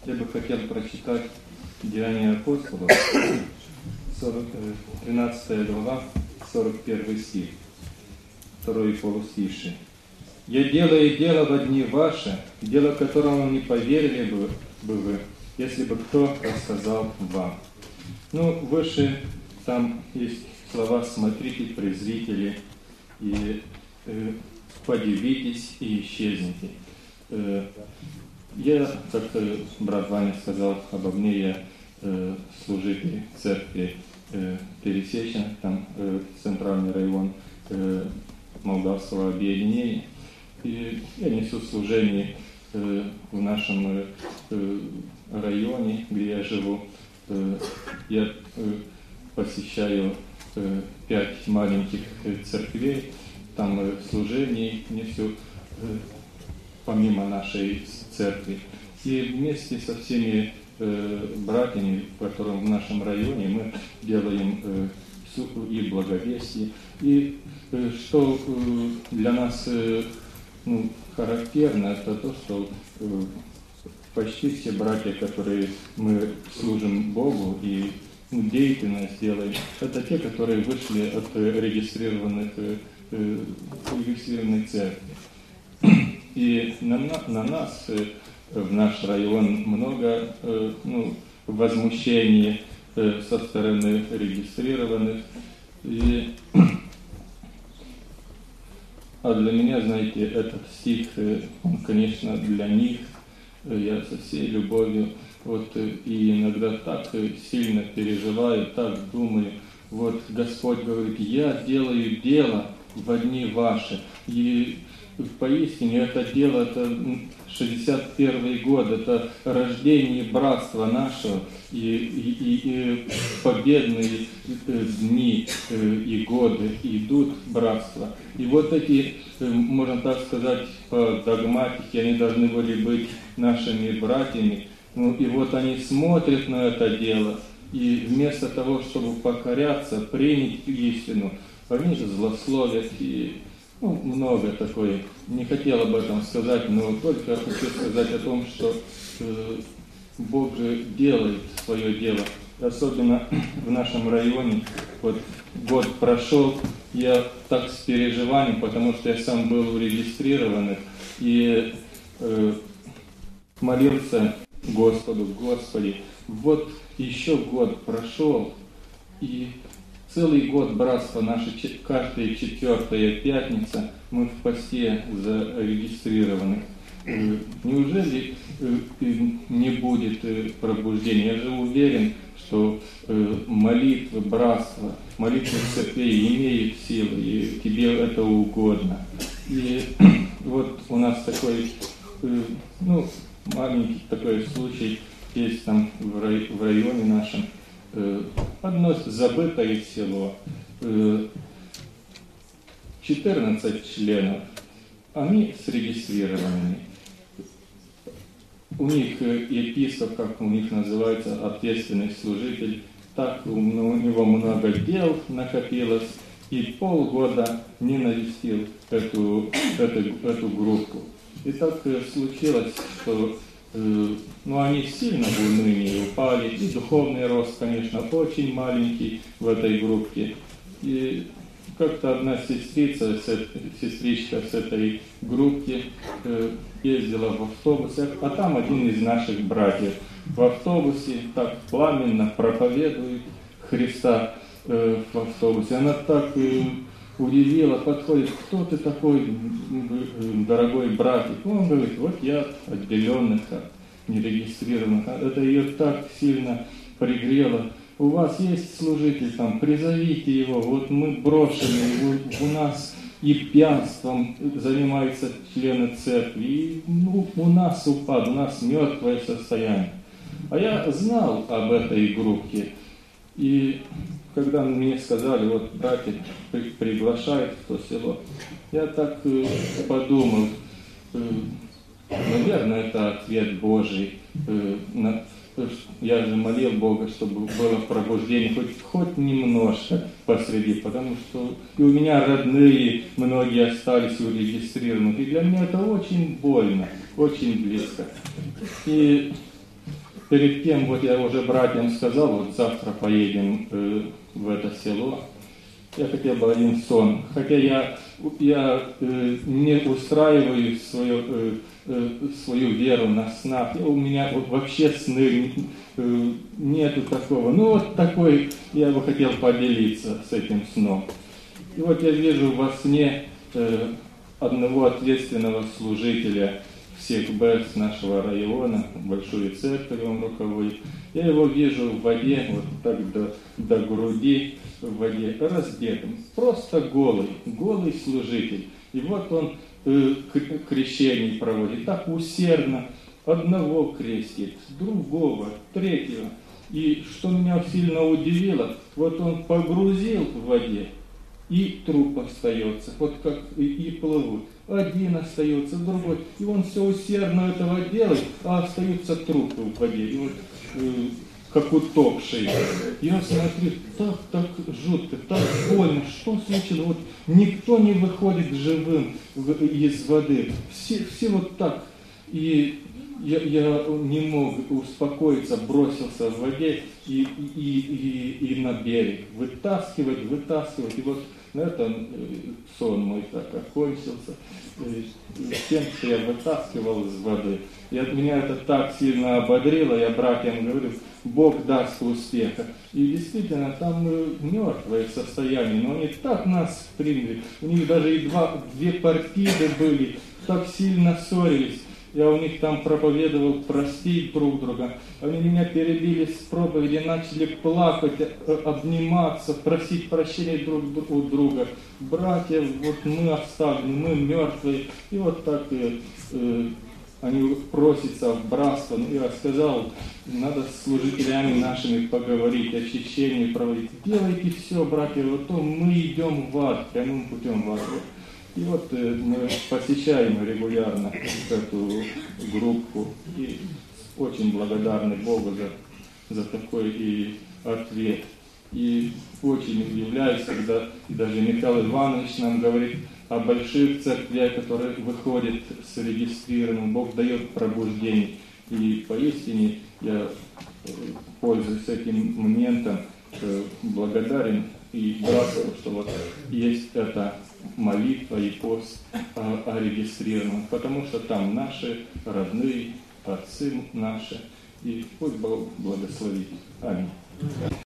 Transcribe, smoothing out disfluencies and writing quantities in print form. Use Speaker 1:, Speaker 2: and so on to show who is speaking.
Speaker 1: Я бы хотел прочитать Деяния апостолов, 13 глава, 41 стих, второй полустиши. «Я делаю дело во дни ваши, дело которому не поверили бы вы, если бы кто рассказал вам». Выше там есть слова «смотрите, презрители, и подивитесь, и исчезните». Я, как брат Ваня сказал обо мне, я служитель церкви Пересеченных, там центральный район Молдавского объединения. И я несу служение в нашем районе, где я живу. Я посещаю 5 маленьких церквей, там служение несу помимо нашей церкви. И вместе со всеми братьями, которые в нашем районе, мы делаем и благовестие. И что для нас характерно, это то, что почти все братья, которые мы служим Богу и деятельность делаем, это те, которые вышли от регистрированной церкви. И на нас, в наш район, много возмущений со стороны регистрированных. А для меня, знаете, этот стих, он, конечно, для них, я со всей любовью, и иногда так сильно переживаю, так думаю, Господь говорит, я делаю дело во дни ваши. И поистине это дело, это 61 год, это рождение братства нашего, и победные дни и годы идут братства. И эти, можно так сказать, по догматике, они должны были быть нашими братьями. Они смотрят на это дело, и вместо того, чтобы покоряться, принять истину, они злословят и много такое. Не хотел об этом сказать, но только хочу сказать о том, что Бог же делает свое дело. Особенно в нашем районе. Год прошел, я так с переживанием, потому что я сам был зарегистрированный и молился Господу, Господи, еще год прошел, и целый год братства наше, каждая 4-я пятница, мы в посте зарегистрированы. Неужели не будет пробуждения? Я же уверен, что молитвы братства, молитвы церквей имеют силу, и тебе это угодно. И у нас такой, маленький такой случай есть там в районе нашем. Одно забытое село, 14 членов, они зарегистрированы. У них епископ, как у них называется, ответственный служитель, так у него много дел накопилось, и полгода не навестил эту группу. И так случилось, что они сильно в уныние упали, и духовный рост, конечно, очень маленький в этой группе. И как-то одна сестричка с этой группки ездила в автобусе, а там один из наших братьев в автобусе так пламенно проповедует Христа в автобусе. Она так удивила, подходит, кто ты такой, дорогой братик? Он говорит, я отделенных, нерегистрированных. Это ее так сильно пригрело. У вас есть служитель там, призовите его, мы брошены, у нас и пьянством занимаются члены церкви, и у нас упад, у нас мертвое состояние. А я знал об этой группе, и когда мне сказали, братья приглашают в то село, я так подумал, наверное, это ответ Божий. Я же молил Бога, чтобы было пробуждение хоть немножко посреди, потому что и у меня родные многие остались урегистрированы, и для меня это очень больно, очень близко. И перед тем, вот я уже братьям сказал, вот завтра поедем в это село. Я хотел бы один сон, хотя я не устраиваю свою веру на снах. У меня вообще сны нету такого. Ну вот такой, я бы хотел поделиться с этим сном. И вот я вижу во сне одного ответственного служителя всех БЭС нашего района, большую церковь он руководит. Я его вижу в воде, вот так до груди в воде, раздетым, просто голый служитель. И вот он крещение проводит, так усердно, одного крестит, другого, третьего. И что меня сильно удивило, вот он погрузил в воде, и труп остается, вот как и плывут. Один остается, другой. И он все усердно этого делает, а остаются трупы в воде. И вот как утопшие. Я смотрю, так жутко, так больно. Что случилось? Вот никто не выходит живым из воды. Все вот так. И я не мог успокоиться, бросился в воде и на берег. Вытаскивать. И вот на этом сон мой так окончился. Тем, что я вытаскивал из воды. И от меня это так сильно ободрило, я братьям говорю, Бог даст успеха. И действительно, там мертвое состояние, но они так нас приняли. У них даже и две партиды были, так сильно ссорились. Я у них там проповедовал простить друг друга. Они меня перебили с проповеди, начали плакать, обниматься, просить прощения друг у друга. Братья, вот мы оставлены, мы мертвые. И вот так они просятся в братство. Ну, я сказал, надо с служителями нашими поговорить, очищение проводить. Делайте все, братья, вот то мы идем в ад, прямым путем в ад. И вот мы посещаем регулярно эту группу и очень благодарны Богу за такой и ответ. И очень удивляюсь, когда даже Михаил Иванович нам говорит о больших церквях, которые выходят с регистрированным. Бог дает пробуждение. И поистине я, пользуясь этим моментом, благодарен и братству, что вот есть эта молитва и пост о регистрированном, потому что там наши родные, отцы наши, и пусть Бог благословит. Аминь.